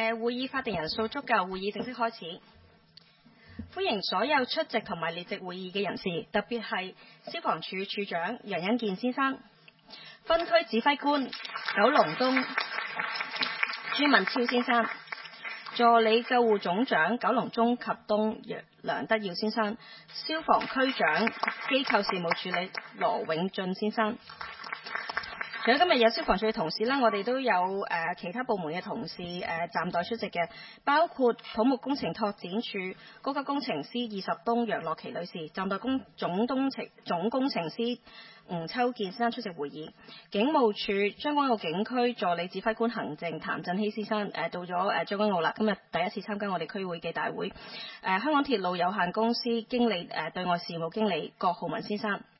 會議法定人數足夠，會議正式開始。歡迎所有出席同埋列席會議嘅人士，特別係消防處處長楊恩健先生、分區指揮官九龍東朱文超先生、助理救護總長九龍中及東梁德耀先生、消防區長機構事務處理羅永進先生。除咗今日有消防處嘅同事啦，我哋都有其他部門嘅同事暫代出席嘅，包括土木工程拓展署高級工程師20東楊樂琪女士，暫代總工程師吳秋健先生出席會議。警務處將軍澳警區助理指揮官行政譚振希先生到咗將軍澳啦，今日第一次參加我哋區會嘅大會。香港鐵路有限公司經理對外事務經理郭浩文先生。